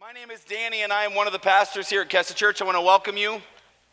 My name is Danny, and I am one of the pastors here at Kesed Church. I want to welcome you.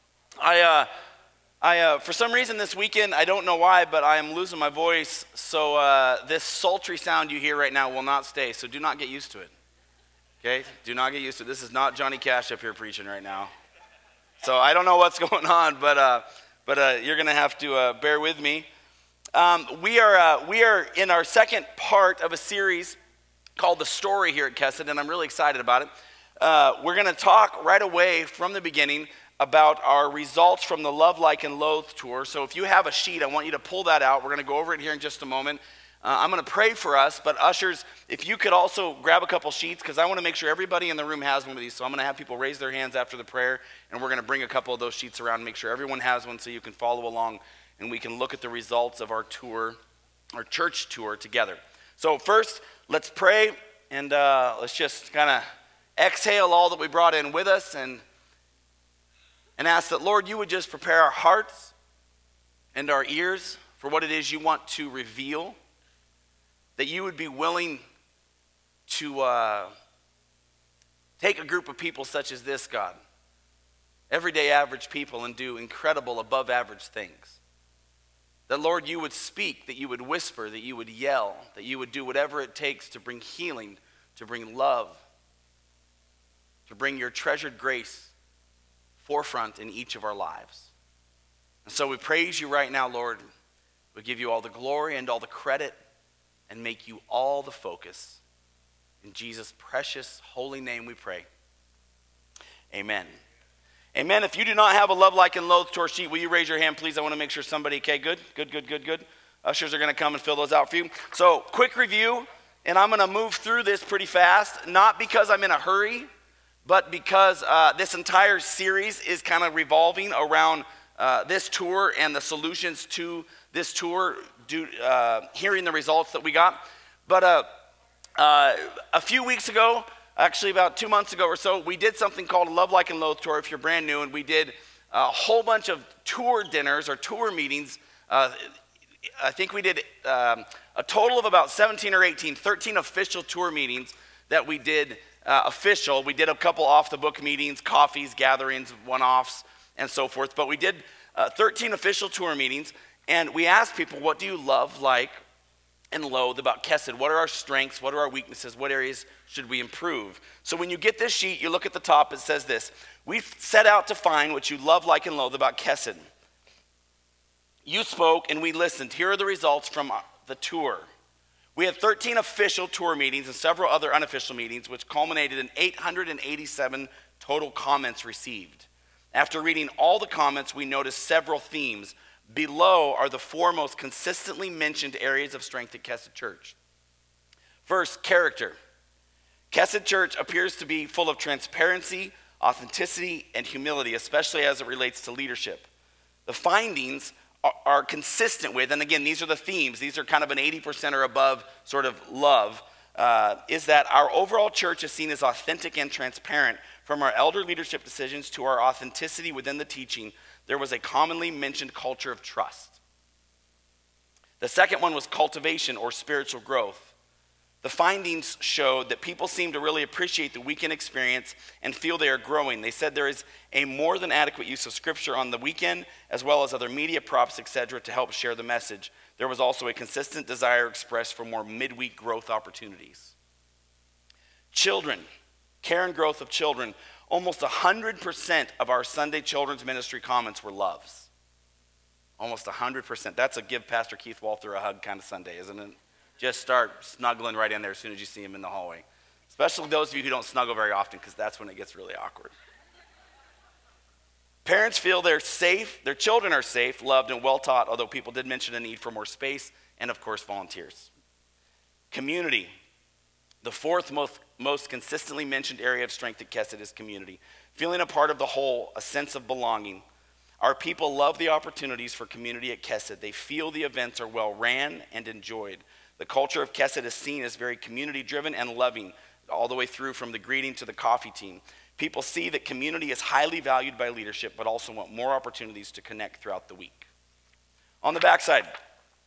For some reason this weekend, I don't know why, but I am losing my voice, so this sultry sound you hear right now will not stay, so do not get used to it, okay? Do not get used to it. This is not Johnny Cash up here preaching right now. So I don't know what's going on, but you're going to have to bear with me. We are in our second part of a series called The Story here at Kesed, and I'm really excited about it. We're going to talk right away from the beginning about our results from the Love, Like, and Loathe tour. So if you have a sheet, I want you to pull that out. We're going to go over it here in just a moment. I'm going to pray for us, but ushers, if you could also grab a couple sheets, because I want to make sure everybody in the room has one of these. So I'm going to have people raise their hands after the prayer, and we're going to bring a couple of those sheets around and make sure everyone has one so you can follow along, and we can look at the results of our tour, our church tour together. So first, let's pray, and let's just kind of exhale all that we brought in with us and ask that, Lord, you would just prepare our hearts and our ears for what it is you want to reveal, that you would be willing to take a group of people such as this, God, everyday average people, and do incredible above average things. That, Lord, you would speak, that you would whisper, that you would yell, that you would do whatever it takes to bring healing, to bring love, to bring your treasured grace forefront in each of our lives. And so we praise you right now, Lord. We give you all the glory and all the credit and make you all the focus. In Jesus' precious holy name we pray. Amen. Amen. If you do not have a Love, Like, and Loathe tour sheet, will you raise your hand, please? I want to make sure somebody, okay, good. Ushers are going to come and fill those out for you. So, quick review, and I'm going to move through this pretty fast, not because I'm in a hurry, but because this entire series is kind of revolving around this tour and the solutions to this tour, hearing the results that we got. But a few weeks ago, actually about 2 months ago or so, we did something called a Love, Like, and Loathe tour if you're brand new, and we did a whole bunch of tour dinners or tour meetings. I think we did a total of about 13 official tour meetings that we did official. We did a couple off-the-book meetings, coffees, gatherings, one-offs, and so forth. But we did 13 official tour meetings, and we asked people, what do you love, like, and loathe about Kesed? What are our strengths? What are our weaknesses? What areas should we improve? So when you get this sheet, you look at the top, it says this: we've set out to find what you love, like, and loathe about Kesed. You spoke and we listened. Here are the results from the tour. We had 13 official tour meetings and several other unofficial meetings, which culminated in 887 total comments received. After reading all the comments, we noticed several themes. Below are the 4 most consistently mentioned areas of strength at Kesed Church. First, character. Kesed Church appears to be full of transparency, authenticity, and humility, especially as it relates to leadership. The findings are consistent with, and again, these are the themes, these are kind of an 80% or above sort of love, is that our overall church is seen as authentic and transparent. From our elder leadership decisions to our authenticity within the teaching, there was a commonly mentioned culture of trust. The second one was cultivation or spiritual growth. The findings showed that people seem to really appreciate the weekend experience and feel they are growing. They said there is a more than adequate use of scripture on the weekend, as well as other media props, etc., to help share the message. There was also a consistent desire expressed for more midweek growth opportunities. Children, care and growth of children. Almost 100% of our Sunday children's ministry comments were loves. Almost 100%. That's a give Pastor Keith Walther a hug kind of Sunday, isn't it? Just start snuggling right in there as soon as you see him in the hallway. Especially those of you who don't snuggle very often, because that's when it gets really awkward. Parents feel they're safe, their children are safe, loved, and well taught, although people did mention a need for more space, and of course volunteers. Community. The 4th most consistently mentioned area of strength at Kesed is community. Feeling a part of the whole, a sense of belonging. Our people love the opportunities for community at Kesed. They feel the events are well ran and enjoyed. The culture of Kesed is seen as very community-driven and loving, all the way through from the greeting to the coffee team. People see that community is highly valued by leadership, but also want more opportunities to connect throughout the week. On the backside,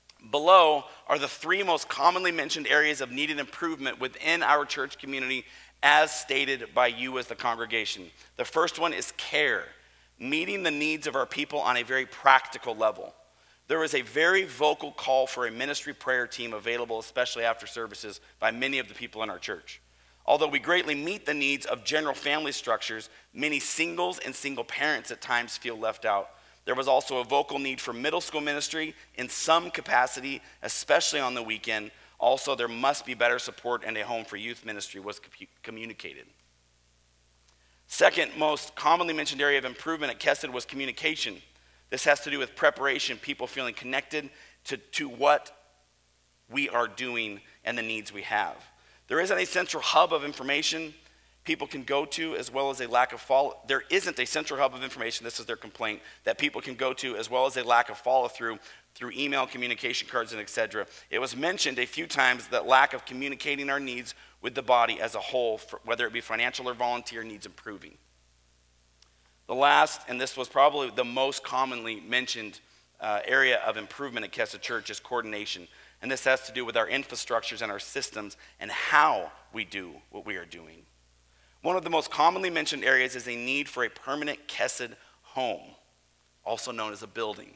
Below are the 3 most commonly mentioned areas of needed improvement within our church community as stated by you as the congregation. The first one is care, meeting the needs of our people on a very practical level. There is a very vocal call for a ministry prayer team available, especially after services, by many of the people in our church. Although we greatly meet the needs of general family structures, many singles and single parents at times feel left out. There was also a vocal need for middle school ministry in some capacity, especially on the weekend. Also, there must be better support and a home for youth ministry was communicated. Second most commonly mentioned area of improvement at Kesed was communication. This has to do with preparation, people feeling connected to what we are doing and the needs we have. There isn't a central hub of information people can go to, as well as a lack of follow. There isn't a central hub of information, this is their complaint, that people can go to, as well as a lack of follow-through through email, communication cards, and etc. It was mentioned a few times that lack of communicating our needs with the body as a whole, whether it be financial or volunteer, needs improving. The last, and this was probably the most commonly mentioned area of improvement at Kesed Church, is coordination. And this has to do with our infrastructures and our systems and how we do what we are doing. One of the most commonly mentioned areas is a need for a permanent Kesed home, also known as a building.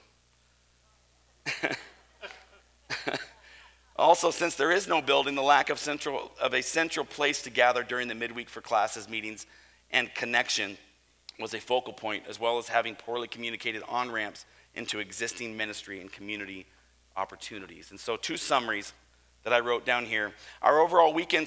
Also, since there is no building, the lack of a central place to gather during the midweek for classes, meetings, and connection was a focal point, as well as having poorly communicated on-ramps into existing ministry and community opportunities. And so 2 summaries that I wrote down here. Our overall weekend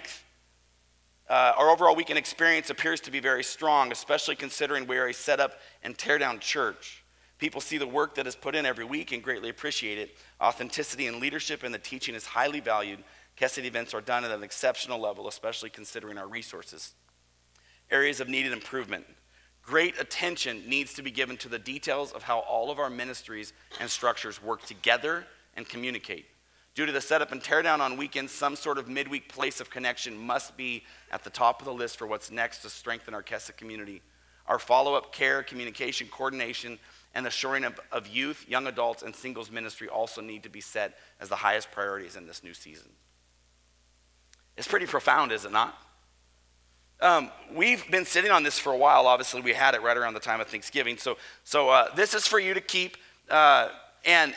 experience appears to be very strong, especially considering we are a set up and tear down church. People see the work that is put in every week and greatly appreciate it. Authenticity in leadership and the teaching is highly valued. Kesed events are done at an exceptional level, especially considering our resources. Areas of needed improvement. Great attention needs to be given to the details of how all of our ministries and structures work together and communicate. Due to the setup and tear down on weekends, some sort of midweek place of connection must be at the top of the list for what's next to strengthen our Kesed community. Our follow-up care, communication, coordination, and the shoring of youth, young adults, and singles ministry also need to be set as the highest priorities in this new season. It's pretty profound, is it not? We've been sitting on this for a while. Obviously, we had it right around the time of Thanksgiving. So this is for you to keep and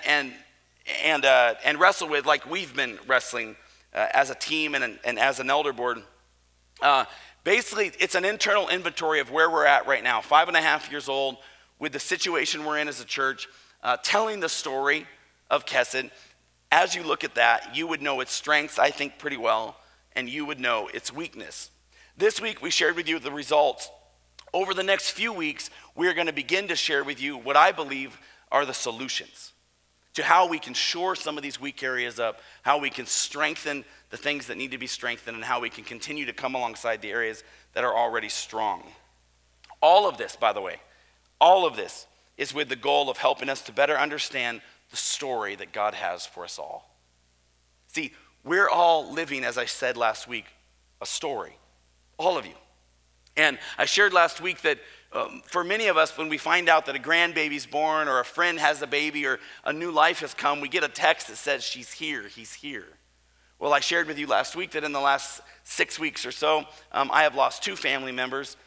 wrestle with, like we've been wrestling as a team and as an elder board. Basically, it's an internal inventory of where we're at right now, 5.5 years old, with the situation we're in as a church, telling the story of Kesed. As you look at that, you would know its strengths, I think, pretty well, and you would know its weakness. This week, we shared with you the results. Over the next few weeks, we are going to begin to share with you what I believe are the solutions to how we can shore some of these weak areas up, how we can strengthen the things that need to be strengthened, and how we can continue to come alongside the areas that are already strong. All of this, by the way, all of this is with the goal of helping us to better understand the story that God has for us all. See, we're all living, as I said last week, a story. All of you. And I shared last week that for many of us, when we find out that a grandbaby's born or a friend has a baby or a new life has come, we get a text that says, she's here, he's here. Well, I shared with you last week that in the last 6 weeks or so, I have lost 2 family members,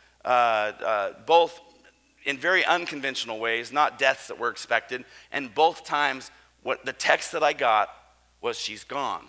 both in very unconventional ways, not deaths that were expected. And both times, what the text that I got was, she's gone.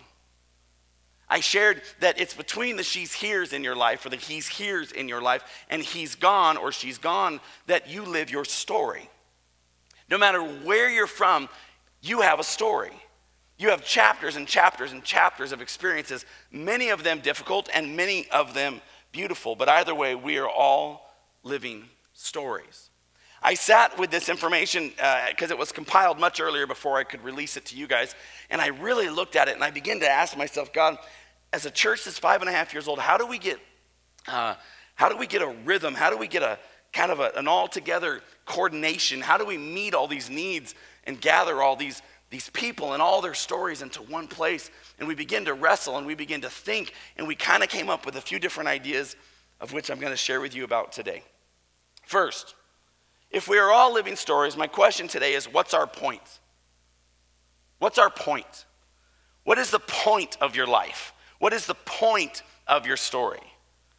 I shared that it's between the she's here's in your life or the he's here's in your life and he's gone or she's gone that you live your story. No matter where you're from, you have a story. You have chapters and chapters and chapters of experiences, many of them difficult and many of them beautiful. But either way, we are all living stories. I sat with this information because it was compiled much earlier before I could release it to you guys. And I really looked at it and I began to ask myself, God, as a church that's 5.5 years old, how do we get a rhythm? How do we get a kind of an all-together coordination? How do we meet all these needs and gather all these people and all their stories into one place? And we begin to wrestle and we begin to think, and we kind of came up with a few different ideas, of which I'm going to share with you about today. First, if we are all living stories, my question today is, what's our point? What's our point? What is the point of your life? What is the point of your story?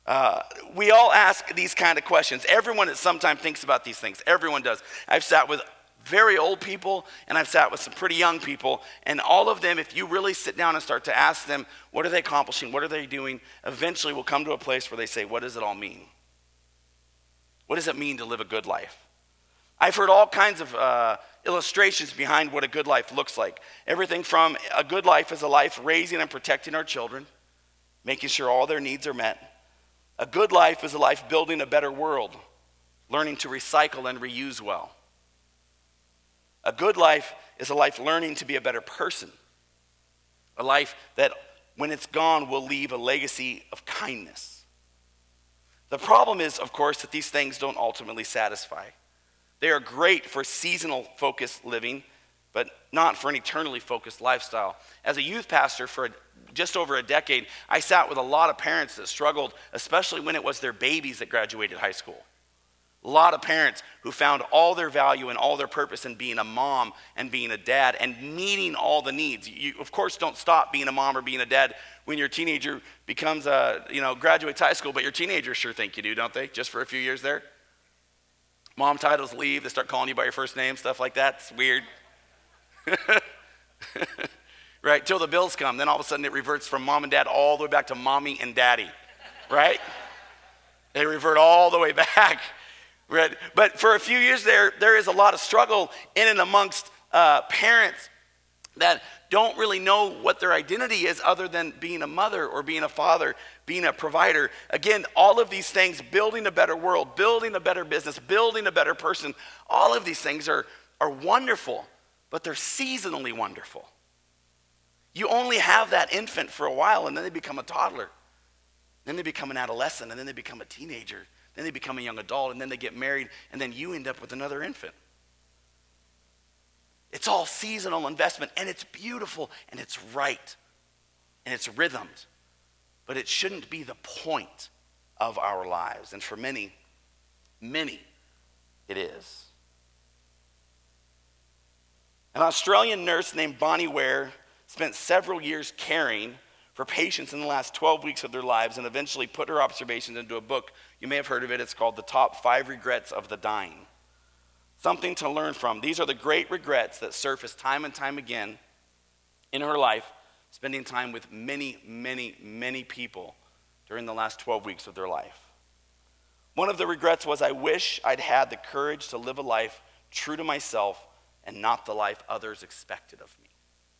We all ask these kind of questions. Everyone at some time thinks about these things. Everyone does. I've sat with very old people, and I've sat with some pretty young people, and all of them, if you really sit down and start to ask them, what are they accomplishing, what are they doing, eventually will come to a place where they say, what does it all mean? What does it mean to live a good life? I've heard all kinds of illustrations behind what a good life looks like. Everything from a good life is a life raising and protecting our children, making sure all their needs are met. A good life is a life building a better world, learning to recycle and reuse well. A good life is a life learning to be a better person. A life that, when it's gone, will leave a legacy of kindness. The problem is, of course, that these things don't ultimately satisfy. They are great for seasonal focused living, but not for an eternally focused lifestyle. As a youth pastor for just over a decade, I sat with a lot of parents that struggled, especially when it was their babies that graduated high school. A lot of parents who found all their value and all their purpose in being a mom and being a dad and meeting all the needs. You, of course, don't stop being a mom or being a dad when your teenager becomes graduates high school, but your teenagers sure think you do, don't they? Just for a few years there. Mom titles leave, they start calling you by your first name, stuff like that. It's weird. Right, till the bills come, then all of a sudden it reverts from mom and dad all the way back to mommy and daddy, right? They revert all the way back. Right? But for a few years there is a lot of struggle in and amongst parents that don't really know what their identity is other than being a mother or being a father, being a provider. Again, all of these things, building a better world, building a better business, building a better person, all of these things are wonderful, but they're seasonally wonderful. You only have that infant for a while, and then they become a toddler. Then they become an adolescent, and then they become a teenager. Then they become a young adult, and then they get married, and then you end up with another infant. It's all seasonal investment, and it's beautiful, and it's right, and it's rhythmed. But it shouldn't be the point of our lives. And for many, many, it is. An Australian nurse named Bonnie Ware spent several years caring for patients in the last 12 weeks of their lives and eventually put her observations into a book. You may have heard of it. It's called The Top 5 Regrets of the Dying. Something to learn from. These are the great regrets that surface time and time again in her life, spending time with many, many, many people during the last 12 weeks of their life. One of the regrets was, I wish I'd had the courage to live a life true to myself and not the life others expected of me.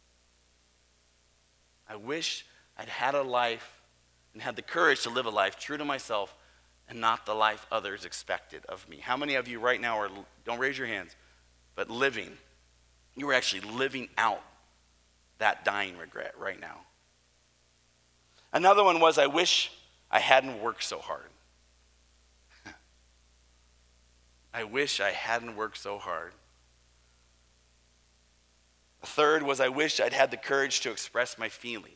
I wish I'd had a life and had the courage to live a life true to myself and not the life others expected of me. How many of you right now are, don't raise your hands, but you were actually living out that dying regret right now? Another one was, I wish I hadn't worked so hard. I wish I hadn't worked so hard. A third was, I wish I'd had the courage to express my feelings.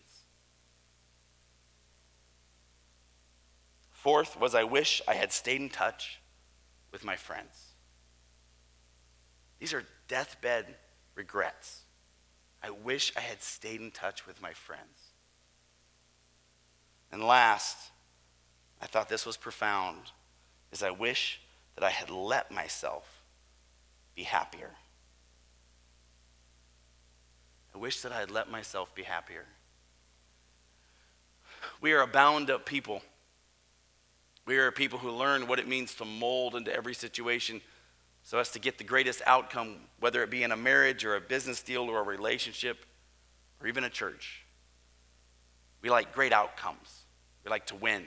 Fourth was, I wish I had stayed in touch with my friends. These are deathbed regrets. I wish I had stayed in touch with my friends. And last, I thought this was profound, is I wish that I had let myself be happier. I wish that I had let myself be happier. We are a bound-up people. We are a people who learn what it means to mold into every situation so as to get the greatest outcome, whether it be in a marriage or a business deal or a relationship or even a church. We like great outcomes. We like to win.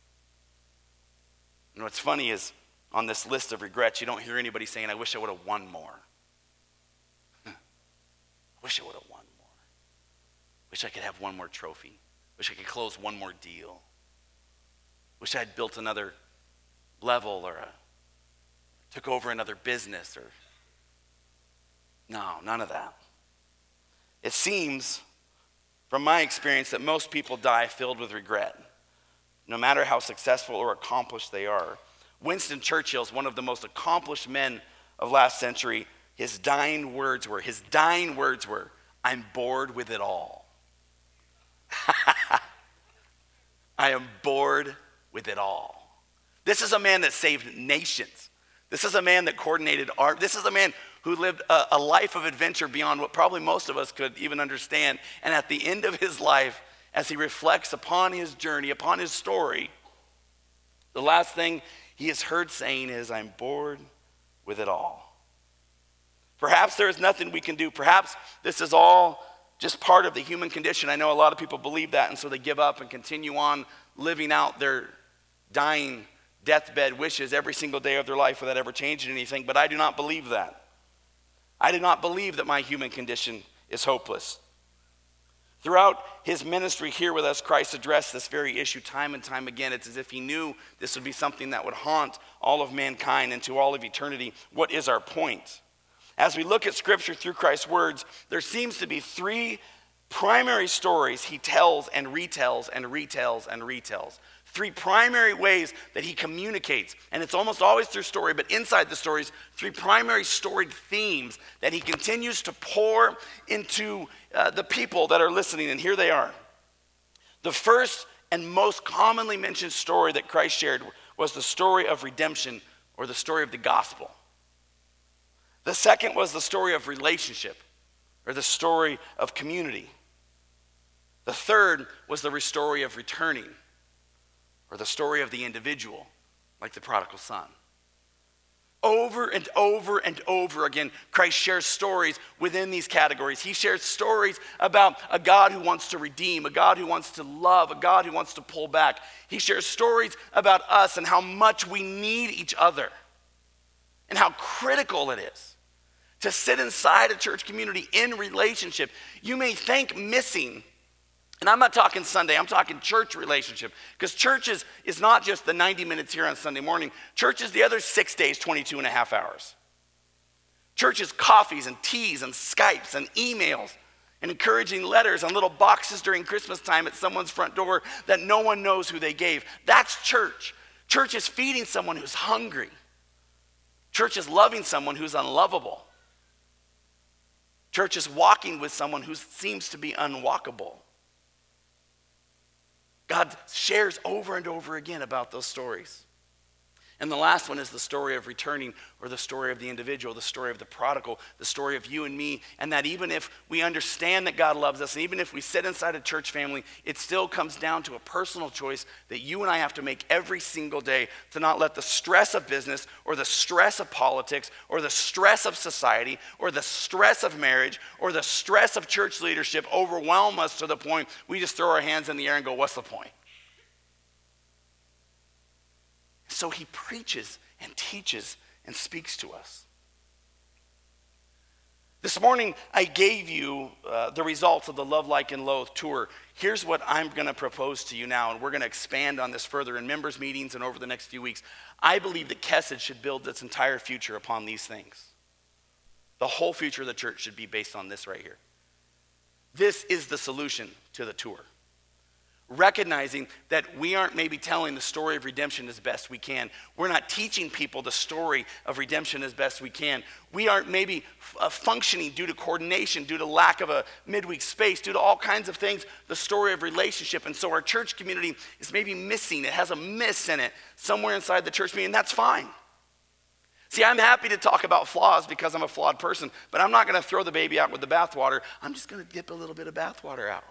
And what's funny is on this list of regrets, you don't hear anybody saying, I wish I would have won more. I wish I would have won more. Wish I could have one more trophy. Wish I could close one more deal. Wish I had built another level or took over another business or no, none of that. It seems, from my experience, that most people die filled with regret, no matter how successful or accomplished they are. Winston Churchill is one of the most accomplished men of last century. His dying words were, I'm bored with it all. I am bored with it all. This is a man that saved nations. This is a man that coordinated art. This is a man who lived a life of adventure beyond what probably most of us could even understand. And at the end of his life, as he reflects upon his journey, upon his story, the last thing he is heard saying is, I'm bored with it all. Perhaps there is nothing we can do. Perhaps this is all just part of the human condition. I know a lot of people believe that, and so they give up and continue on living out their dying deathbed wishes every single day of their life without ever changing anything. But I do not believe that. I do not believe that my human condition is hopeless. Throughout his ministry here with us, Christ addressed this very issue time and time again. It's as if he knew this would be something that would haunt all of mankind into all of eternity. What is our point? As we look at Scripture through Christ's words, there seems to be three primary stories he tells and retells and retells and retells. Three primary ways that he communicates. And it's almost always through story, but inside the stories, three primary storied themes that he continues to pour into the people that are listening. And here they are. The first and most commonly mentioned story that Christ shared was the story of redemption, or the story of the gospel. The second was the story of relationship, or the story of community. The third was the story of returning, or the story of the individual, like the prodigal son. Over and over and over again, Christ shares stories within these categories. He shares stories about a God who wants to redeem, a God who wants to love, a God who wants to pull back. He shares stories about us and how much we need each other and how critical it is to sit inside a church community in relationship. You may think missing, and I'm not talking Sunday, I'm talking church relationship. Because church is not just the 90 minutes here on Sunday morning. Church is the other 6 days, 22 and a half hours. Church is coffees and teas and Skypes and emails and encouraging letters and little boxes during Christmas time at someone's front door that no one knows who they gave. That's church. Church is feeding someone who's hungry. Church is loving someone who's unlovable. Church is walking with someone who seems to be unwalkable. God shares over and over again about those stories. And the last one is the story of returning, or the story of the individual, the story of the prodigal, the story of you and me. And that even if we understand that God loves us, and even if we sit inside a church family, it still comes down to a personal choice that you and I have to make every single day, to not let the stress of business, or the stress of politics, or the stress of society, or the stress of marriage, or the stress of church leadership overwhelm us to the point we just throw our hands in the air and go, what's the point? So he preaches and teaches and speaks to us. This morning, I gave you the results of the Love, Like, and Loathe tour. Here's what I'm going to propose to you now, and we're going to expand on this further in members' meetings and over the next few weeks. I believe that Kesed should build its entire future upon these things. The whole future of the church should be based on this right here. This is the solution to the tour. Recognizing that we aren't maybe telling the story of redemption as best we can. We're not teaching people the story of redemption as best we can. We aren't maybe functioning due to coordination, due to lack of a midweek space, due to all kinds of things, the story of relationship. And so our church community is maybe missing. It has a miss in it somewhere inside the church community, and that's fine. See, I'm happy to talk about flaws because I'm a flawed person, but I'm not going to throw the baby out with the bathwater. I'm just going to dip a little bit of bathwater out.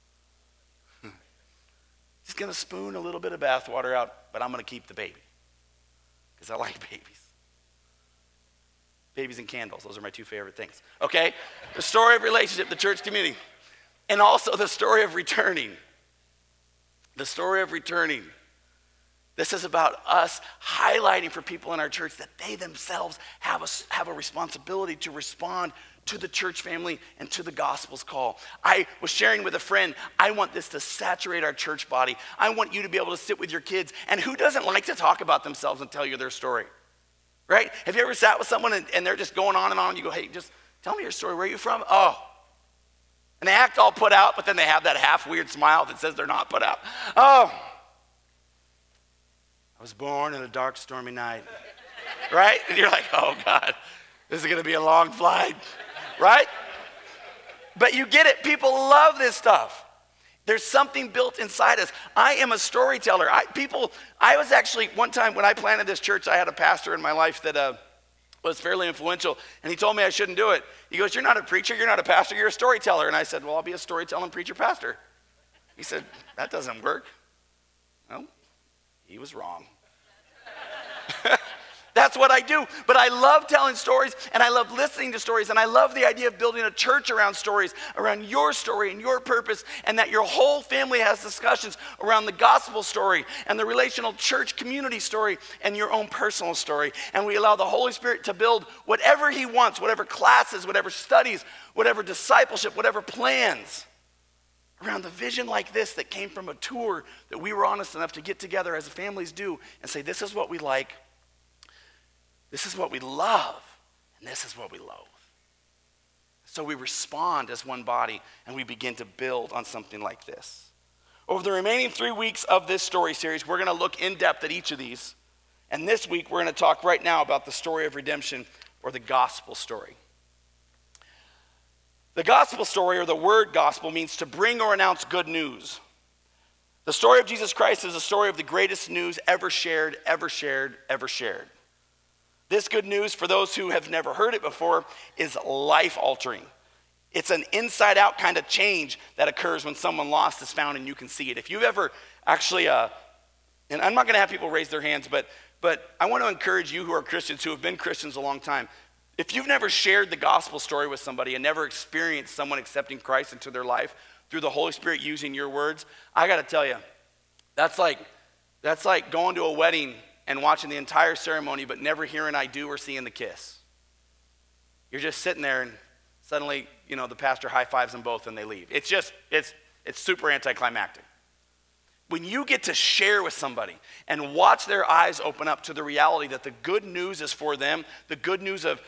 He's going to spoon a little bit of bathwater out, but I'm going to keep the baby because I like babies. Babies and candles, those are my two favorite things. Okay? The story of relationship, the church community, and also the story of returning. The story of returning. This is about us highlighting for people in our church that they themselves have a responsibility to respond to the church family and to the gospel's call. I was sharing with a friend, I want this to saturate our church body. I want you to be able to sit with your kids. And who doesn't like to talk about themselves and tell you their story? Right? Have you ever sat with someone and they're just going on and on, and you go, hey, just tell me your story. Where are you from? Oh. And they act all put out, but then they have that half weird smile that says they're not put out. Oh. I was born in a dark, stormy night. Right? And you're like, oh, God, this is going to be a long flight. Right? But you get it. People love this stuff. There's something built inside us. I am a storyteller. I was actually, one time when I planted this church, I had a pastor in my life that was fairly influential, and he told me I shouldn't do it. He goes, you're not a preacher, you're not a pastor, you're a storyteller. And I said, well, I'll be a storytelling preacher pastor. He said, that doesn't work. Well, he was wrong. That's what I do. But I love telling stories, and I love listening to stories, and I love the idea of building a church around stories, around your story and your purpose, and that your whole family has discussions around the gospel story and the relational church community story and your own personal story. And we allow the Holy Spirit to build whatever he wants, whatever classes, whatever studies, whatever discipleship, whatever plans around the vision like this that came from a tour that we were honest enough to get together as families do and say, this is what we like, this is what we love, and this is what we loathe. So we respond as one body, and we begin to build on something like this. Over the remaining 3 weeks of this story series, we're going to look in depth at each of these. And this week, we're going to talk right now about the story of redemption, or the gospel story. The gospel story, or the word gospel, means to bring or announce good news. The story of Jesus Christ is the story of the greatest news ever shared, ever shared, ever shared. This good news, for those who have never heard it before, is life-altering. It's an inside-out kind of change that occurs when someone lost is found and you can see it. If you've ever actually, and I'm not going to have people raise their hands, but I want to encourage you who are Christians, who have been Christians a long time. If you've never shared the gospel story with somebody and never experienced someone accepting Christ into their life through the Holy Spirit using your words, I got to tell you, that's like going to a wedding and watching the entire ceremony but never hearing I do or seeing the kiss. You're just sitting there and suddenly, the pastor high-fives them both and they leave. It's super anticlimactic. When you get to share with somebody and watch their eyes open up to the reality that the good news is for them, the good news of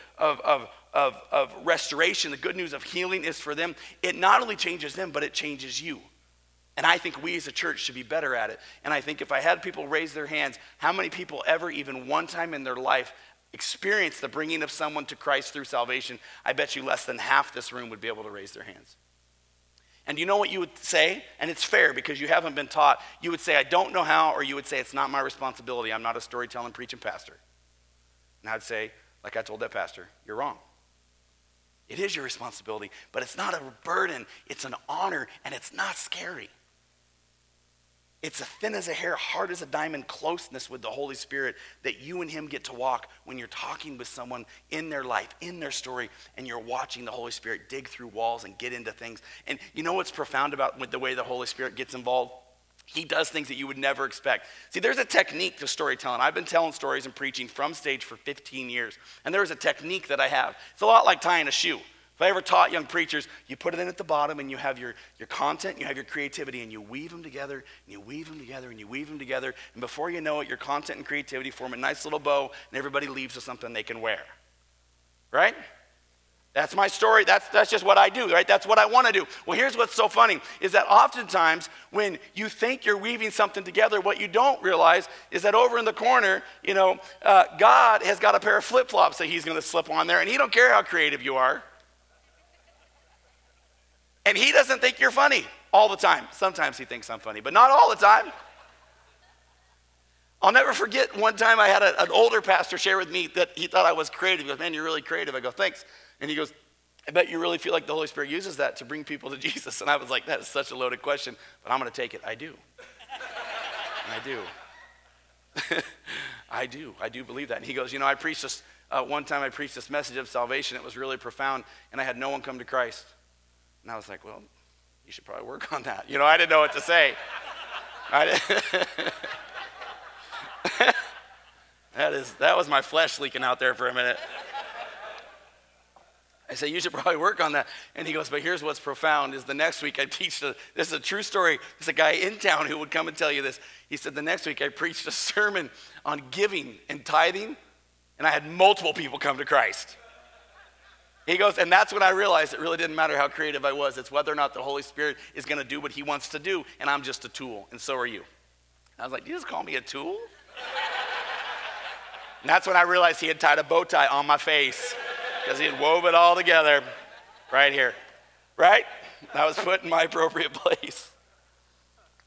restoration, the good news of healing is for them, it not only changes them, but it changes you. And I think we as a church should be better at it. And I think if I had people raise their hands, how many people ever, even one time in their life, experience the bringing of someone to Christ through salvation? I bet you less than half this room would be able to raise their hands. And you know what you would say? And it's fair because you haven't been taught. You would say, I don't know how, or you would say, it's not my responsibility. I'm not a storytelling, preaching pastor. And I'd say, like I told that pastor, you're wrong. It is your responsibility, but it's not a burden. It's an honor, and it's not scary. It's a thin as a hair, hard as a diamond closeness with the Holy Spirit that you and him get to walk when you're talking with someone in their life, in their story, and you're watching the Holy Spirit dig through walls and get into things. And you know what's profound about with the way the Holy Spirit gets involved? He does things that you would never expect. See, there's a technique to storytelling. I've been telling stories and preaching from stage for 15 years, and there's a technique that I have. It's a lot like tying a shoe. If I ever taught young preachers, you put it in at the bottom and you have your content, you have your creativity, and you weave them together, and you weave them together, and you weave them together, and before you know it, your content and creativity form a nice little bow, and everybody leaves with something they can wear. Right? That's my story. That's just what I do, right? That's what I want to do. Well, here's what's so funny, is that oftentimes when you think you're weaving something together, what you don't realize is that over in the corner, God has got a pair of flip-flops that he's going to slip on there, and he don't care how creative you are. And he doesn't think you're funny all the time. Sometimes he thinks I'm funny, but not all the time. I'll never forget one time I had an older pastor share with me that he thought I was creative. He goes, man, you're really creative. I go, thanks. And he goes, I bet you really feel like the Holy Spirit uses that to bring people to Jesus. And I was like, that is such a loaded question, but I'm going to take it. I do. I do believe that. And he goes, I preached this, one time I preached this message of salvation. It was really profound, and I had no one come to Christ. And I was like, well, you should probably work on that. I didn't know what to say. That was my flesh leaking out there for a minute. I said, you should probably work on that. And he goes, but here's what's profound is the next week I teach, this is a true story. There's a guy in town who would come and tell you this. He said, the next week I preached a sermon on giving and tithing, and I had multiple people come to Christ. He goes, and that's when I realized it really didn't matter how creative I was. It's whether or not the Holy Spirit is going to do what he wants to do, and I'm just a tool, and so are you. I was like, you just call me a tool? And that's when I realized he had tied a bow tie on my face because he had wove it all together right here, right? I was put in my appropriate place.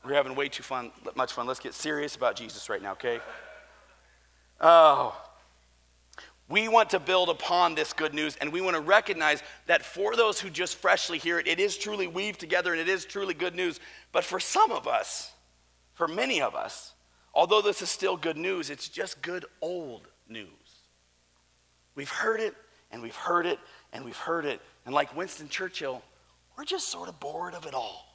We're having way too much fun. Let's get serious about Jesus right now, okay? Oh. We want to build upon this good news, and we want to recognize that for those who just freshly hear it, it is truly weaved together and it is truly good news. But for some of us, for many of us, although this is still good news, it's just good old news. We've heard it, and we've heard it, and we've heard it. And like Winston Churchill, we're just sort of bored of it all.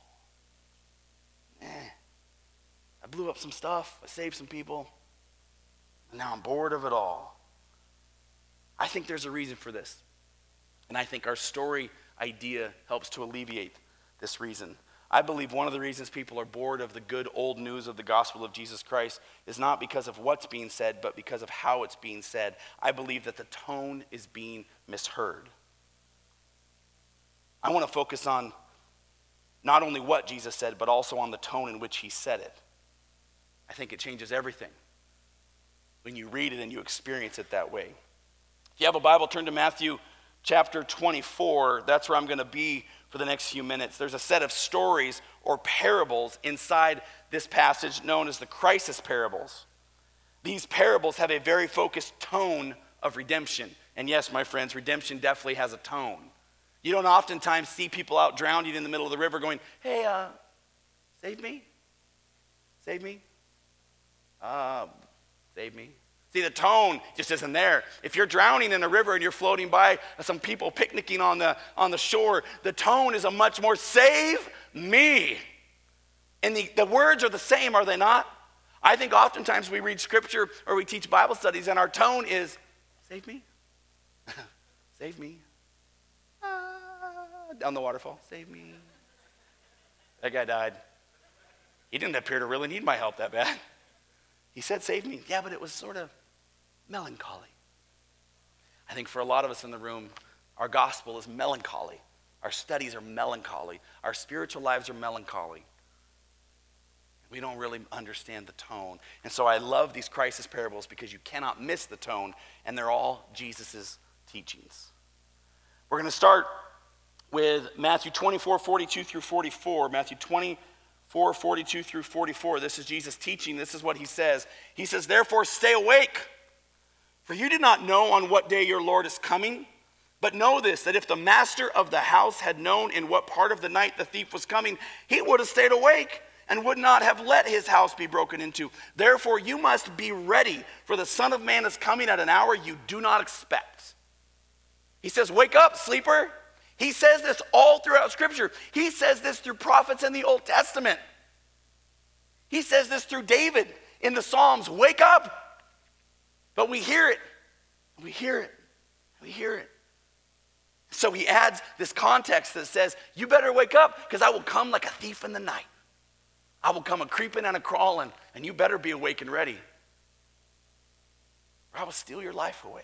I blew up some stuff, I saved some people, and now I'm bored of it all. I think there's a reason for this. And I think our story idea helps to alleviate this reason. I believe one of the reasons people are bored of the good old news of the gospel of Jesus Christ is not because of what's being said, but because of how it's being said. I believe that the tone is being misheard. I want to focus on not only what Jesus said, but also on the tone in which he said it. I think it changes everything when you read it and you experience it that way. If you have a Bible, turn to Matthew chapter 24. That's where I'm going to be for the next few minutes. There's a set of stories or parables inside this passage known as the crisis parables. These parables have a very focused tone of redemption. And yes, my friends, redemption definitely has a tone. You don't oftentimes see people out drowning in the middle of the river going, hey, save me? Save me? Save me? See, the tone just isn't there. If you're drowning in a river and you're floating by some people picnicking on the shore, the tone is a much more, save me. And the words are the same, are they not? I think oftentimes we read scripture or we teach Bible studies and our tone is, save me. Save me. Down the waterfall, save me. That guy died. He didn't appear to really need my help that bad. He said, save me. Yeah, but it was sort of melancholy. I think for a lot of us in the room, our gospel is melancholy. Our studies are melancholy. Our spiritual lives are melancholy. We don't really understand the tone. And so I love these crisis parables because you cannot miss the tone, and they're all Jesus' teachings. We're going to start with Matthew 24, 42 through 44. Matthew 24, 42 through 44. This is Jesus teaching. This is what he says. He says, therefore stay awake, for you do not know on what day your Lord is coming. But know this, that if the master of the house had known in what part of the night the thief was coming, he would have stayed awake and would not have let his house be broken into. Therefore you must be ready, for the Son of Man is coming at an hour you do not expect. He says, wake up, sleeper. He says this all throughout Scripture. He says this through prophets in the Old Testament. He says this through David in the Psalms. Wake up. But we hear it. We hear it. We hear it. So he adds this context that says, you better wake up because I will come like a thief in the night. I will come a creeping and a crawling, and you better be awake and ready, or I will steal your life away.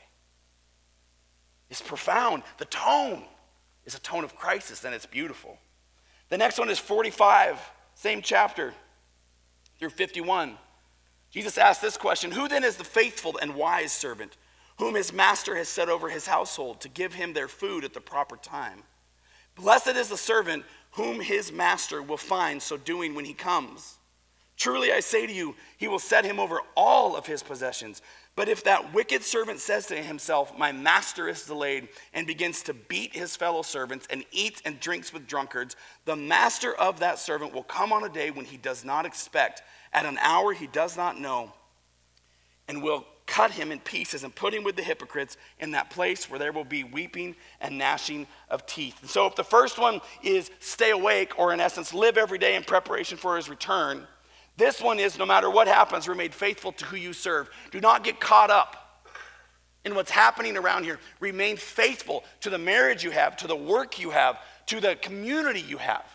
It's profound. The tone is a tone of crisis, and it's beautiful. The next one is 45, same chapter, through 51. Jesus asked this question, who then is the faithful and wise servant, whom his master has set over his household to give him their food at the proper time? Blessed is the servant whom his master will find so doing when he comes. Truly I say to you, he will set him over all of his possessions. But if that wicked servant says to himself, my master is delayed, and begins to beat his fellow servants and eats and drinks with drunkards, the master of that servant will come on a day when he does not expect, at an hour he does not know, and will cut him in pieces and put him with the hypocrites in that place where there will be weeping and gnashing of teeth. And so if the first one is stay awake, or in essence live every day in preparation for his return, this one is no matter what happens, remain faithful to who you serve. Do not get caught up in what's happening around here. Remain faithful to the marriage you have, to the work you have, to the community you have.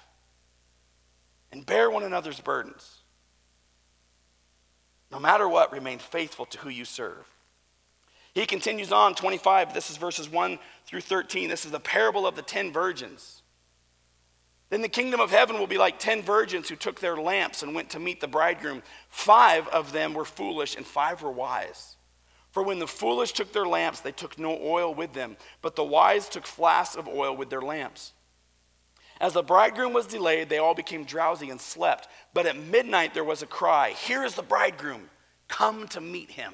And bear one another's burdens. No matter what, remain faithful to who you serve. He continues on, 25, this is verses 1 through 13. This is the parable of the 10 virgins. Then the kingdom of heaven will be like 10 virgins who took their lamps and went to meet the bridegroom. 5 of them were foolish and 5 were wise. For when the foolish took their lamps, they took no oil with them, but the wise took flasks of oil with their lamps. As the bridegroom was delayed, they all became drowsy and slept. But at midnight there was a cry, 'Here is the bridegroom, come to meet him.'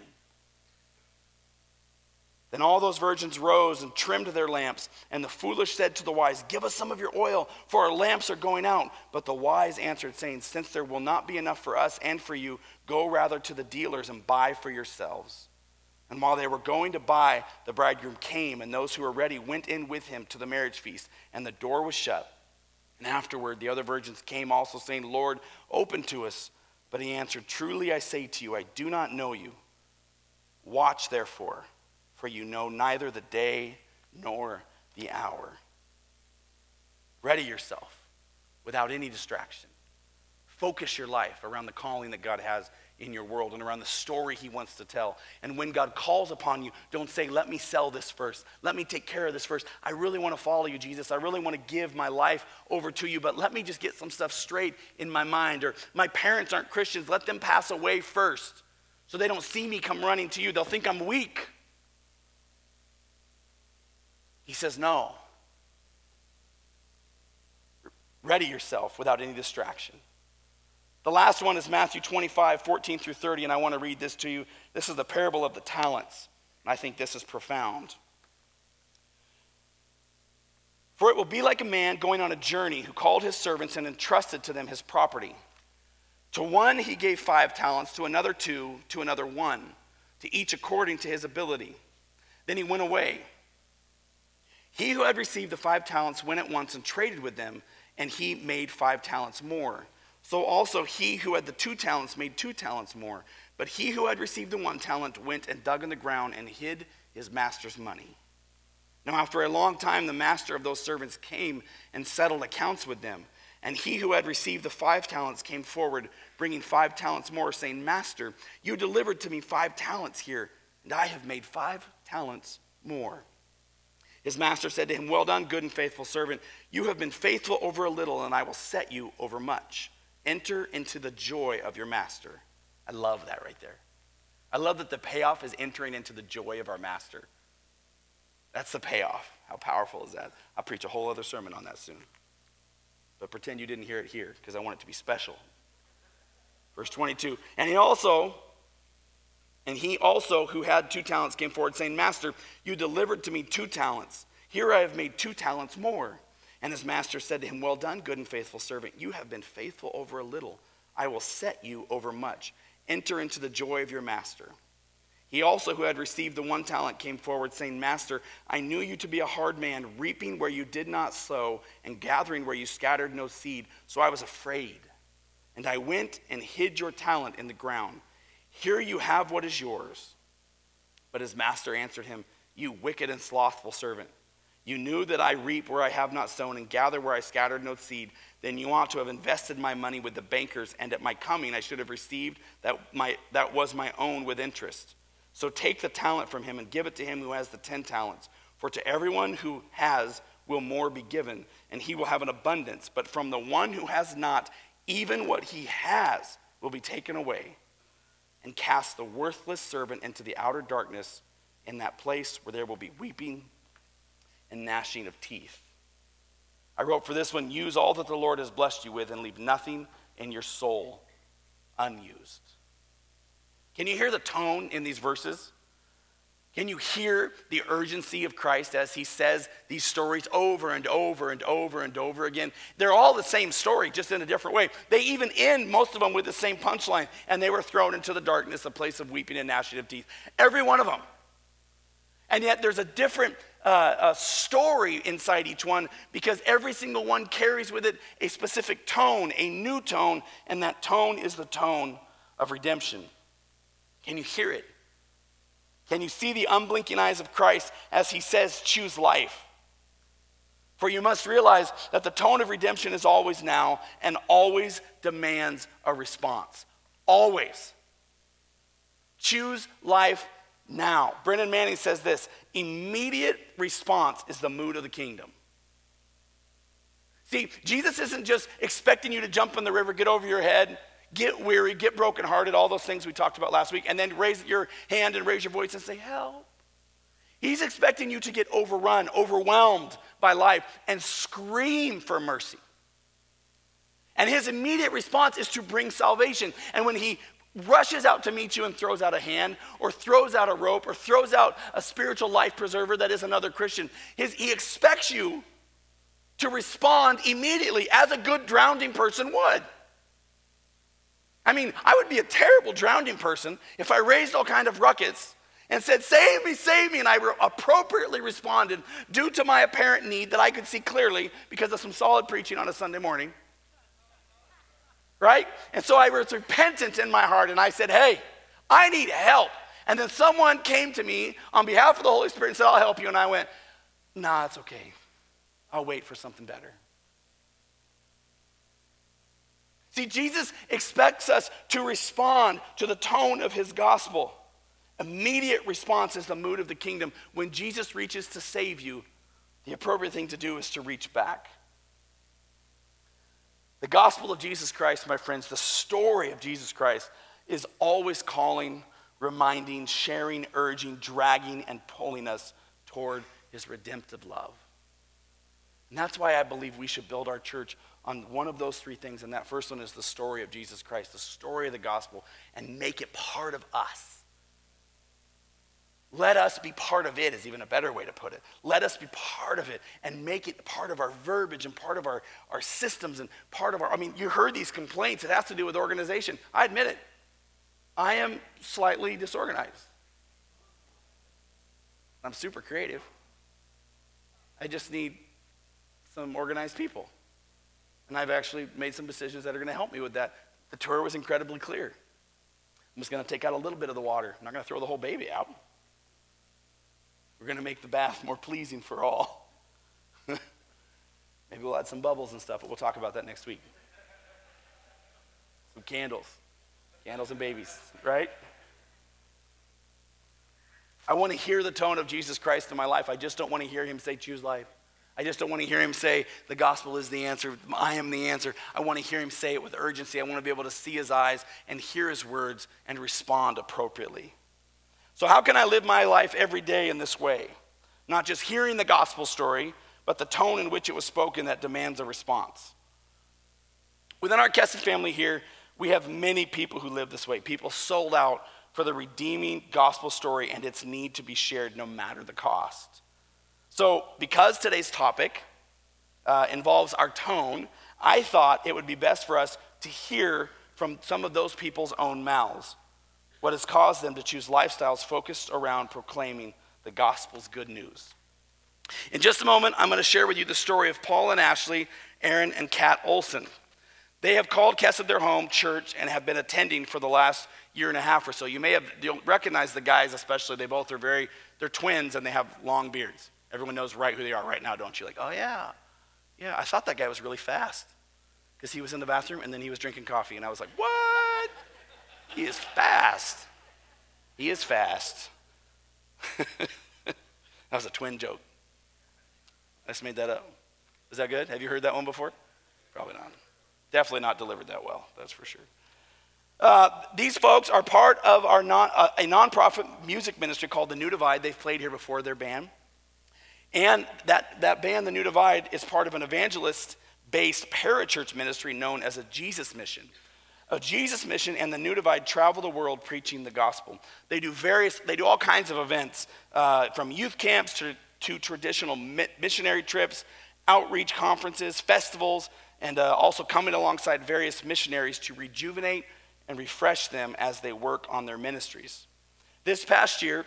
Then all those virgins rose and trimmed their lamps. And the foolish said to the wise, 'Give us some of your oil, for our lamps are going out.' But the wise answered, saying, 'Since there will not be enough for us and for you, go rather to the dealers and buy for yourselves.' And while they were going to buy, the bridegroom came, and those who were ready went in with him to the marriage feast, and the door was shut. And afterward the other virgins came also, saying, 'Lord, open to us.' But he answered, 'Truly I say to you, I do not know you. Watch therefore, for you know neither the day nor the hour.'" Ready yourself without any distraction. Focus your life around the calling that God has in your world and around the story he wants to tell. And when God calls upon you, don't say, "Let me sell this first. Let me take care of this first. I really want to follow you, Jesus. I really want to give my life over to you, but let me just get some stuff straight in my mind." Or, "My parents aren't Christians. Let them pass away first so they don't see me come running to you. They'll think I'm weak." He says, no. Ready yourself without any distraction. The last one is Matthew 25, 14 through 30, and I want to read this to you. This is the parable of the talents, and I think this is profound. "For it will be like a man going on a journey who called his servants and entrusted to them his property. To one he gave 5 talents, to another 2, to another 1, to each according to his ability. Then he went away. He who had received the 5 talents went at once and traded with them, and he made 5 talents more. So also he who had the 2 talents made 2 talents more. But he who had received the 1 talent went and dug in the ground and hid his master's money. Now after a long time the master of those servants came and settled accounts with them. And he who had received the 5 talents came forward, bringing 5 talents more, saying, 'Master, you delivered to me 5 talents here, and I have made 5 talents more.' His master said to him, 'Well done, good and faithful servant. You have been faithful over a little, and I will set you over much. Enter into the joy of your master.'" I love that right there. I love that the payoff is entering into the joy of our master. That's the payoff. How powerful is that? I'll preach a whole other sermon on that soon. But pretend you didn't hear it here, because I want it to be special. Verse 22, And he also who had 2 talents came forward, saying, 'Master, you delivered to me 2 talents. Here I have made 2 talents more.' And his master said to him, 'Well done, good and faithful servant. You have been faithful over a little. I will set you over much. Enter into the joy of your master.' He also who had received the 1 talent came forward, saying, 'Master, I knew you to be a hard man, reaping where you did not sow, and gathering where you scattered no seed. So I was afraid. And I went and hid your talent in the ground. Here you have what is yours.' But his master answered him, 'You wicked and slothful servant. You knew that I reap where I have not sown and gather where I scattered no seed. Then you ought to have invested my money with the bankers, and at my coming I should have received that was my own with interest. So take the talent from him and give it to him who has the 10 talents. For to everyone who has will more be given, and he will have an abundance. But from the one who has not, even what he has will be taken away. And cast the worthless servant into the outer darkness, in that place where there will be weeping and gnashing of teeth.' I wrote for this one, use all that the Lord has blessed you with and leave nothing in your soul unused." Can you hear the tone in these verses? Can you hear the urgency of Christ as he says these stories over and over and over and over again? They're all the same story, just in a different way. They even end, most of them, with the same punchline. And they were thrown into the darkness, a place of weeping and gnashing of teeth. Every one of them. And yet there's a different story inside each one, because every single one carries with it a specific tone, a new tone, and that tone is the tone of redemption. Can you hear it? Can you see the unblinking eyes of Christ as he says, choose life? For you must realize that the tone of redemption is always now and always demands a response. Always. Choose life now. Brennan Manning says this, immediate response is the mood of the kingdom. See, Jesus isn't just expecting you to jump in the river, get over your head, get weary, get brokenhearted, all those things we talked about last week, and then raise your hand and raise your voice and say, help. He's expecting you to get overrun, overwhelmed by life, and scream for mercy. And his immediate response is to bring salvation. And when he rushes out to meet you and throws out a hand, or throws out a rope, or throws out a spiritual life preserver that is another Christian, he expects you to respond immediately as a good drowning person would. I mean, I would be a terrible drowning person if I raised all kind of ruckus and said, save me, and I appropriately responded due to my apparent need that I could see clearly because of some solid preaching on a Sunday morning. Right? And so I was repentant in my heart, and I said, hey, I need help. And then someone came to me on behalf of the Holy Spirit and said, I'll help you. And I went, nah, it's okay. I'll wait for something better. See, Jesus expects us to respond to the tone of his gospel. Immediate response is the mood of the kingdom. When Jesus reaches to save you, the appropriate thing to do is to reach back. The gospel of Jesus Christ, my friends, the story of Jesus Christ is always calling, reminding, sharing, urging, dragging, and pulling us toward his redemptive love. And that's why I believe we should build our church on one of those three things. And that first one is the story of Jesus Christ, the story of the gospel, and make it part of us. Let us be part of it is even a better way to put it. Let us be part of it and make it part of our verbiage and part of our systems and part of our, I mean, you heard these complaints. It has to do with organization. I admit it. I am slightly disorganized. I'm super creative. I just need some organized people. And I've actually made some decisions that are going to help me with that. The tour was incredibly clear. I'm just going to take out a little bit of the water. I'm not going to throw the whole baby out. We're going to make the bath more pleasing for all. Maybe we'll add some bubbles and stuff, but we'll talk about that next week. Some candles. Candles and babies, right? I want to hear the tone of Jesus Christ in my life. I just don't want to hear him say, choose life. I just don't want to hear him say, the gospel is the answer. I am the answer. I want to hear him say it with urgency. I want to be able to see his eyes and hear his words and respond appropriately. So how can I live my life every day in this way? Not just hearing the gospel story, but the tone in which it was spoken that demands a response. Within our Kesed family here, we have many people who live this way. People sold out for the redeeming gospel story and its need to be shared no matter the cost. So because today's topic involves our tone, I thought it would be best for us to hear from some of those people's own mouths what has caused them to choose lifestyles focused around proclaiming the gospel's good news. In just a moment, I'm going to share with you the story of Paul and Ashley, Aaron and Kat Olson. They have called Kesed their home church and have been attending for the last year and a half or so. You don't recognize the guys especially. They both are they're twins and they have long beards. Everyone knows right who they are right now, don't you? Like, oh yeah, I thought that guy was really fast because he was in the bathroom and then he was drinking coffee. And I was like, what? He is fast. He is fast. That was a twin joke. I just made that up. Is that good? Have you heard that one before? Probably not. Definitely not delivered that well, that's for sure. These folks are part of a nonprofit music ministry called The New Divide. They've played here before, their band. And that band, The New Divide, is part of an evangelist-based parachurch ministry known as a Jesus Mission. A Jesus Mission and The New Divide travel the world preaching the gospel. They do all kinds of events, from youth camps to traditional missionary trips, outreach conferences, festivals, and also coming alongside various missionaries to rejuvenate and refresh them as they work on their ministries. This past year,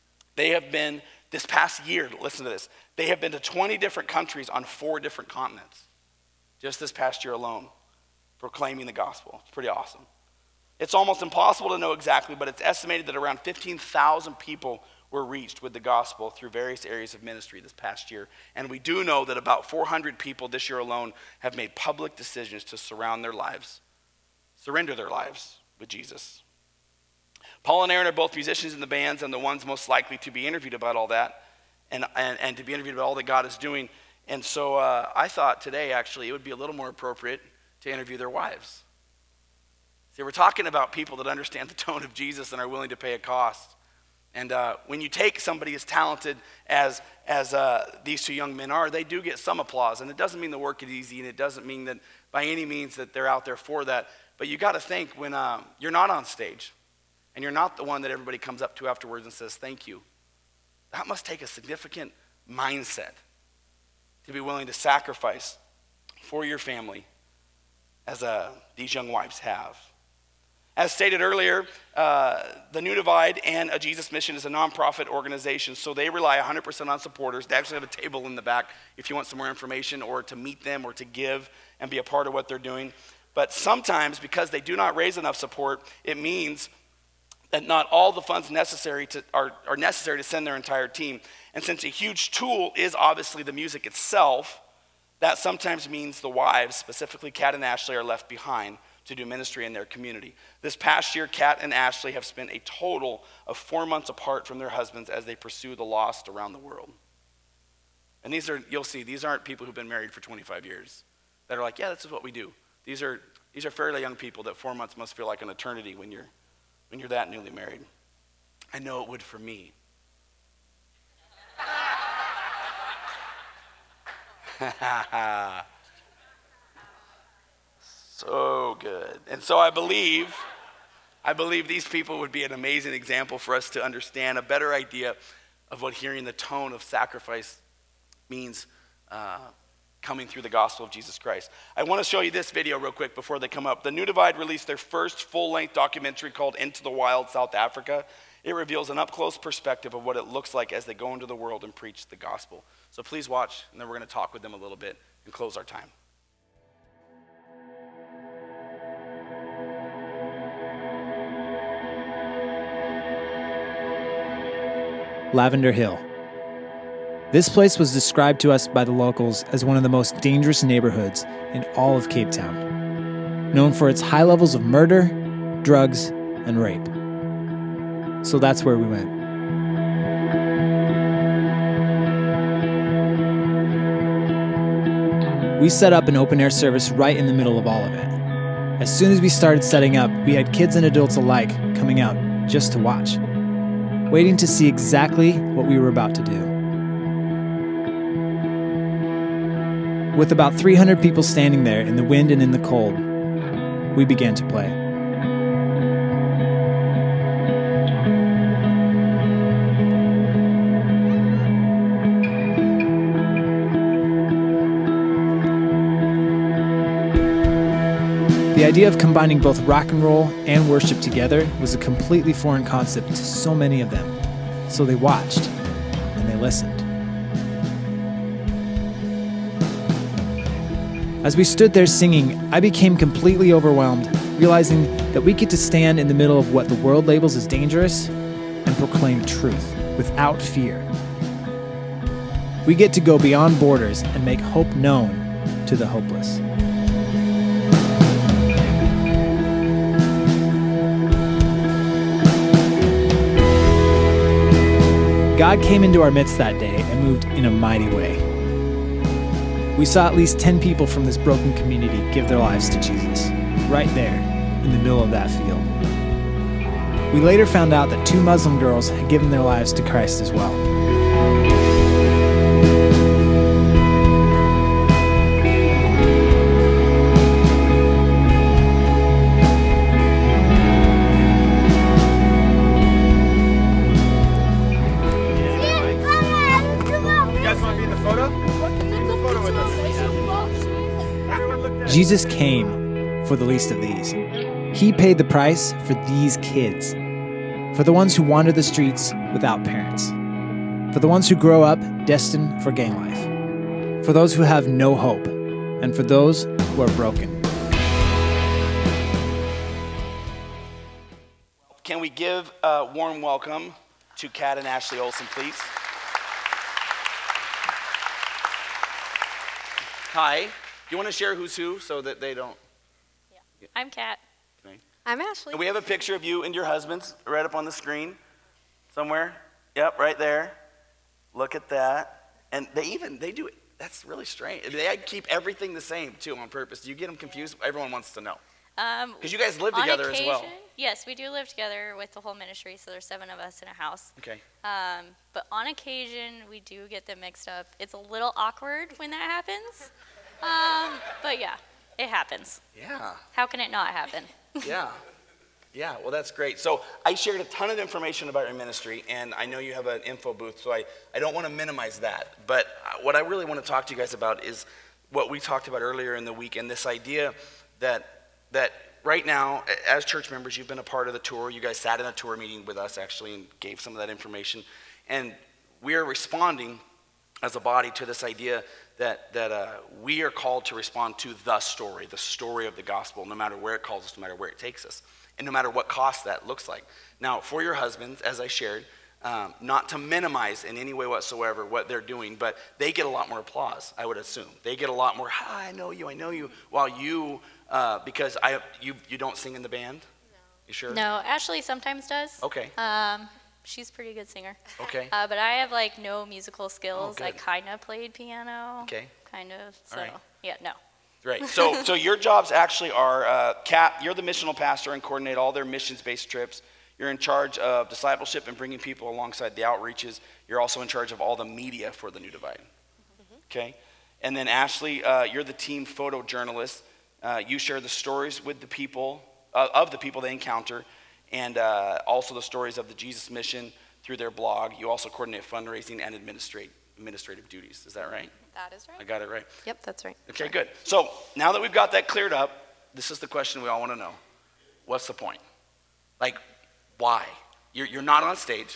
listen to this, they have been to 20 different countries on 4 different continents. Just this past year alone, proclaiming the gospel. It's pretty awesome. It's almost impossible to know exactly, but it's estimated that around 15,000 people were reached with the gospel through various areas of ministry this past year. And we do know that about 400 people this year alone have made public decisions to surrender their lives with Jesus. Paul and Aaron are both musicians in the bands and the ones most likely to be interviewed about all that and to be interviewed about all that God is doing. And so I thought today, actually, it would be a little more appropriate to interview their wives. See, we're talking about people that understand the tone of Jesus and are willing to pay a cost. And when you take somebody as talented as these two young men are, they do get some applause. And it doesn't mean the work is easy, and it doesn't mean that by any means that they're out there for that. But you got to think when you're not on stage, and you're not the one that everybody comes up to afterwards and says, thank you. That must take a significant mindset to be willing to sacrifice for your family as these young wives have. As stated earlier, the New Divide and A Jesus Mission is a nonprofit organization, so they rely 100% on supporters. They actually have a table in the back if you want some more information or to meet them or to give and be a part of what they're doing. But sometimes, because they do not raise enough support, it means that not all the funds necessary are necessary to send their entire team. And since a huge tool is obviously the music itself, that sometimes means the wives, specifically Kat and Ashley, are left behind to do ministry in their community. This past year, Kat and Ashley have spent a total of 4 months apart from their husbands as they pursue the lost around the world. And you'll see, these aren't people who've been married for 25 years that are like, yeah, this is what we do. These are fairly young people that 4 months must feel like an eternity when you're that newly married. I know it would for me. So good. And so I believe these people would be an amazing example for us to understand a better idea of what hearing the tone of sacrifice means coming through the gospel of Jesus Christ. I want to show you this video real quick before they come up. The New Divide released their first full-length documentary called Into the Wild, South Africa. It reveals an up-close perspective of what it looks like as they go into the world and preach the gospel. So please watch, and then we're going to talk with them a little bit and close our time. Lavender Hill. This place was described to us by the locals as one of the most dangerous neighborhoods in all of Cape Town, known for its high levels of murder, drugs, and rape. So that's where we went. We set up an open-air service right in the middle of all of it. As soon as we started setting up, we had kids and adults alike coming out just to watch, waiting to see exactly what we were about to do. With about 300 people standing there in the wind and in the cold, we began to play. The idea of combining both rock and roll and worship together was a completely foreign concept to so many of them. So they watched and they listened. As we stood there singing, I became completely overwhelmed, realizing that we get to stand in the middle of what the world labels as dangerous and proclaim truth without fear. We get to go beyond borders and make hope known to the hopeless. God came into our midst that day and moved in a mighty way. We saw at least 10 people from this broken community give their lives to Jesus, right there in the middle of that field. We later found out that 2 Muslim girls had given their lives to Christ as well. Jesus came for the least of these. He paid the price for these kids, for the ones who wander the streets without parents, for the ones who grow up destined for gang life, for those who have no hope, and for those who are broken. Can we give a warm welcome to Kat and Ashley Olsen, please? Hi. Do you want to share who's who so that they don't? Yeah. I'm Kat. Okay. I'm Ashley. And we have a picture of you and your husbands right up on the screen somewhere. Yep, right there. Look at that. And they do it. That's really strange. They keep everything the same, too, on purpose. Do you get them confused? Everyone wants to know. Because you guys live On together occasion, as well. yes, we do live together with the whole ministry, so there's 7 of us in a house. Okay. But on occasion, we do get them mixed up. It's a little awkward when that happens. But yeah, it happens. Yeah. How can it not happen? Yeah. Yeah, well, that's great. So I shared a ton of information about your ministry, and I know you have an info booth, so I don't want to minimize that. But what I really want to talk to you guys about is what we talked about earlier in the week, and this idea that right now, as church members, you've been a part of the tour. You guys sat in a tour meeting with us, actually, and gave some of that information. And we are responding as a body to this idea that we are called to respond to the story of the gospel, no matter where it calls us, no matter where it takes us, and no matter what cost that looks like. Now, for your husbands, as I shared, not to minimize in any way whatsoever what they're doing, but they get a lot more applause, I would assume. They get a lot more, I know you, while you, because you don't sing in the band? No. You sure? No, Ashley sometimes does. Okay. She's a pretty good singer. Okay. But I have like no musical skills. Oh, I good. kind of played piano. Okay. Kind of. So All right. yeah, no. Right. So your jobs actually are, Kat, you're the missional pastor and coordinate all their missions-based trips. You're in charge of discipleship and bringing people alongside the outreaches. You're also in charge of all the media for the New Divide. Okay. And then Ashley, you're the team photojournalist. You share the stories with the people, of the people they encounter, and also the stories of the Jesus mission through their blog. You also coordinate fundraising and administrative duties. Is that right? That is right. I got it right. Yep, that's right. Okay, good. So now that we've got that cleared up, this is the question we all want to know. What's the point? Like, why? You're not on stage.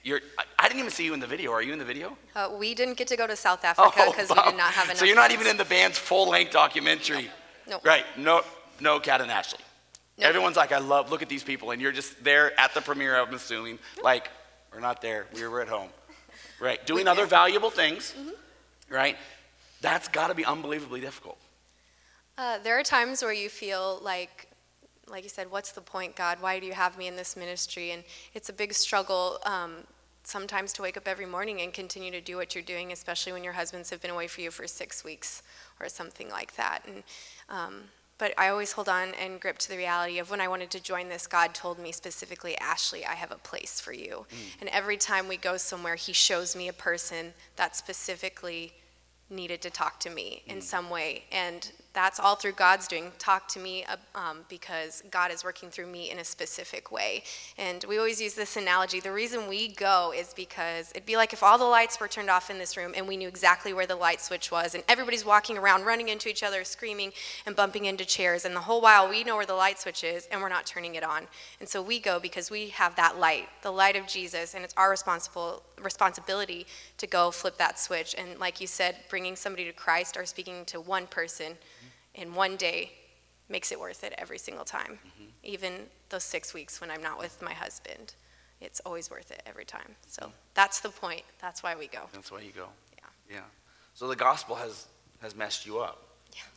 I didn't even see you in the video. Are you in the video? We didn't get to go to South Africa because we did not have enough. So you're not funds. even in the band's full-length documentary. No. Right. No, Kat and Ashley. No. Everyone's like, look at these people, and you're just there at the premiere, I'm assuming. Like, we're not there. We were at home. Right. Doing other valuable things. Right. That's got to be unbelievably difficult. There are times where you feel like you said, what's the point, God? Why do you have me in this ministry? And it's a big struggle sometimes to wake up every morning and continue to do what you're doing, especially when your husbands have been away for you for 6 weeks or something like that. And but I always hold on and grip to the reality of when I wanted to join this, God told me specifically, Ashley, I have a place for you. And every time we go somewhere, he shows me a person that specifically needed to talk to me in some way. And that's all through God's doing. Talk to me because God is working through me in a specific way. And we always use this analogy. The reason we go is because it'd be like if all the lights were turned off in this room and we knew exactly where the light switch was, and everybody's walking around, running into each other, screaming and bumping into chairs. And the whole while we know where the light switch is and we're not turning it on. And so we go because we have that light, the light of Jesus, and it's our responsibility to go flip that switch. And like you said, bringing somebody to Christ or speaking to one person in one day makes it worth it every single time. Even those 6 weeks when I'm not with my husband, it's always worth it every time. So that's the point. That's why we go. That's why you go. Yeah. Yeah. So the gospel has messed you up.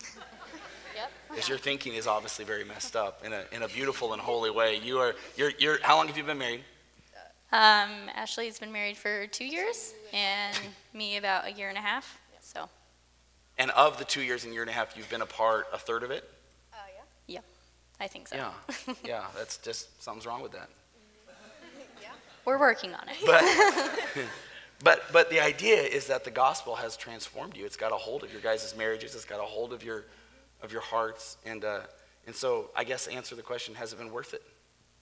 Yep. Because your thinking is obviously very messed up in a beautiful and holy way. You're how long have you been married? Ashley's been married for 2 years, and me about a year and a half. So. And of the 2 years and year and a half, you've been apart a third of it? Yeah, I think so. Yeah. Yeah, that's just, something's wrong with that. We're working on it. But the idea is that the gospel has transformed you. It's got a hold of your guys' marriages. It's got a hold of your hearts. And so I guess to answer the question, has it been worth it?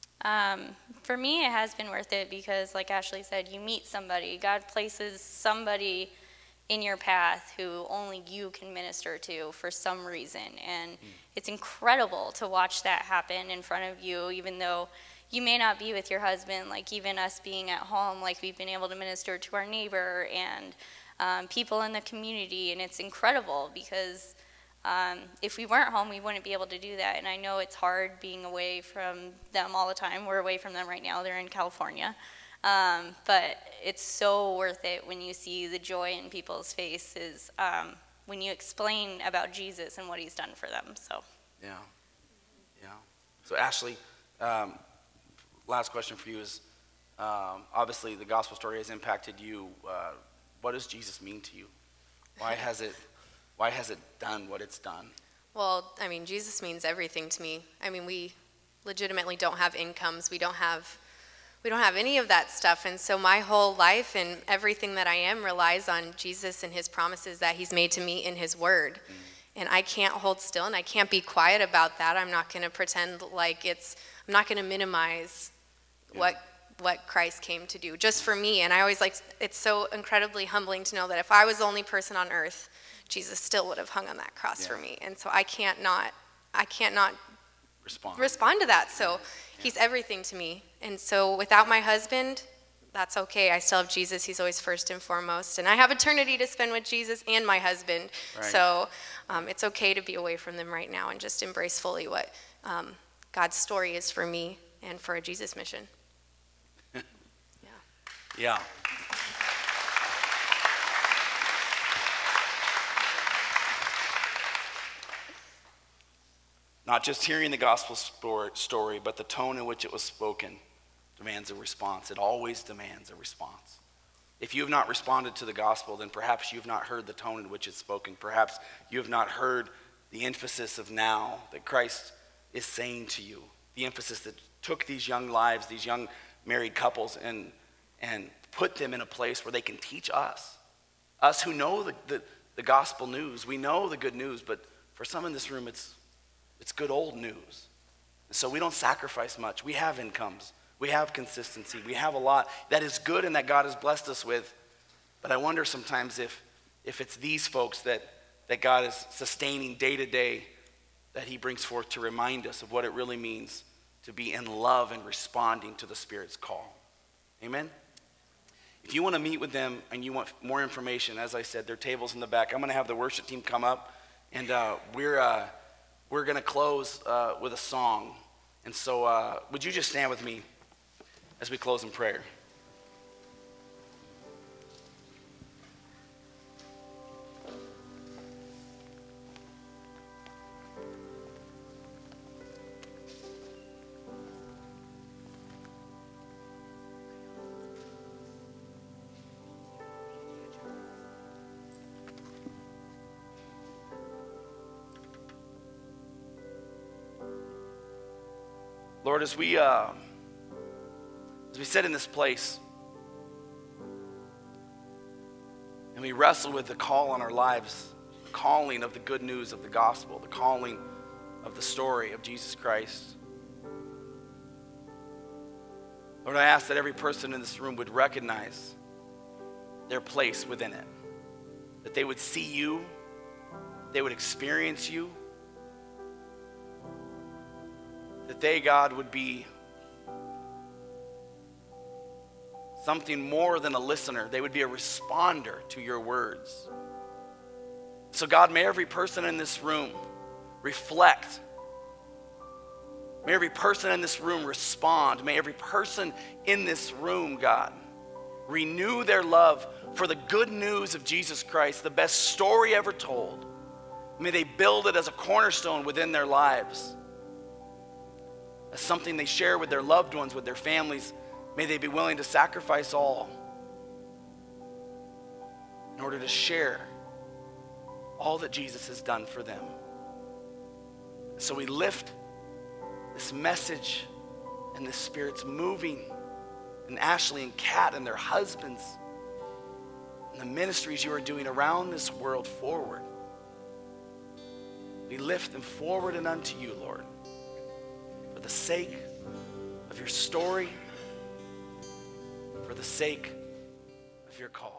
For me, it has been worth it because, like Ashley said, you meet somebody. God places somebody in your path who only you can minister to for some reason. And it's incredible to watch that happen in front of you, even though you may not be with your husband. Like even us being at home, like we've been able to minister to our neighbor and people in the community. And it's incredible because if we weren't home, we wouldn't be able to do that. And I know it's hard being away from them all the time. We're away from them right now. They're in California. But it's so worth it when you see the joy in people's faces when you explain about Jesus and what he's done for them. So. Yeah. So Ashley, last question for you is, obviously the gospel story has impacted you. What does Jesus mean to you? Why has it done what it's done? Well, I mean, Jesus means everything to me. I mean, we legitimately don't have incomes. We don't have any of that stuff. And so my whole life and everything that I am relies on Jesus and his promises that he's made to me in his word. And I can't hold still and I can't be quiet about that. I'm not going to pretend like I'm not going to minimize what Christ came to do just for me. And I always it's so incredibly humbling to know that if I was the only person on earth, Jesus still would have hung on that cross for me. And so I can't not respond to that. So he's everything to me. And so without my husband, that's okay. I still have Jesus. He's always first and foremost. And I have eternity to spend with Jesus and my husband. Right. So it's okay to be away from them right now and just embrace fully what God's story is for me and for a Jesus mission. Yeah. Not just hearing the gospel story, but the tone in which it was spoken demands a response. It always demands a response. If you have not responded to the gospel, then perhaps you've not heard the tone in which it's spoken. Perhaps you have not heard the emphasis of now that Christ is saying to you. The emphasis that took these young lives, these young married couples, and put them in a place where they can teach us who know the gospel news. We know the good news, but for some in this room, it's good old news. And so we don't sacrifice much. We have incomes. We have consistency. We have a lot that is good and that God has blessed us with. But I wonder sometimes if it's these folks that God is sustaining day to day, that he brings forth to remind us of what it really means to be in love and responding to the Spirit's call. Amen? If you want to meet with them and you want more information, as I said, there are tables in the back. I'm going to have the worship team come up, and we're going to close with a song. And so would you just stand with me as we close in prayer? Lord, as we sit in this place and we wrestle with the call on our lives, the calling of the good news of the gospel, the calling of the story of Jesus Christ, Lord, I ask that every person in this room would recognize their place within it, that they would see you, they would experience you, that they, God, would be something more than a listener. They would be a responder to your words. So, God, may every person in this room reflect. May every person in this room respond. May every person in this room, God, renew their love for the good news of Jesus Christ, the best story ever told. May they build it as a cornerstone within their lives, as something they share with their loved ones, with their families. May they be willing to sacrifice all in order to share all that Jesus has done for them. So we lift this message and the Spirit's moving in Ashley and Kat and their husbands and the ministries you are doing around this world forward. We lift them forward and unto you, Lord, for the sake of your story, for the sake of your call.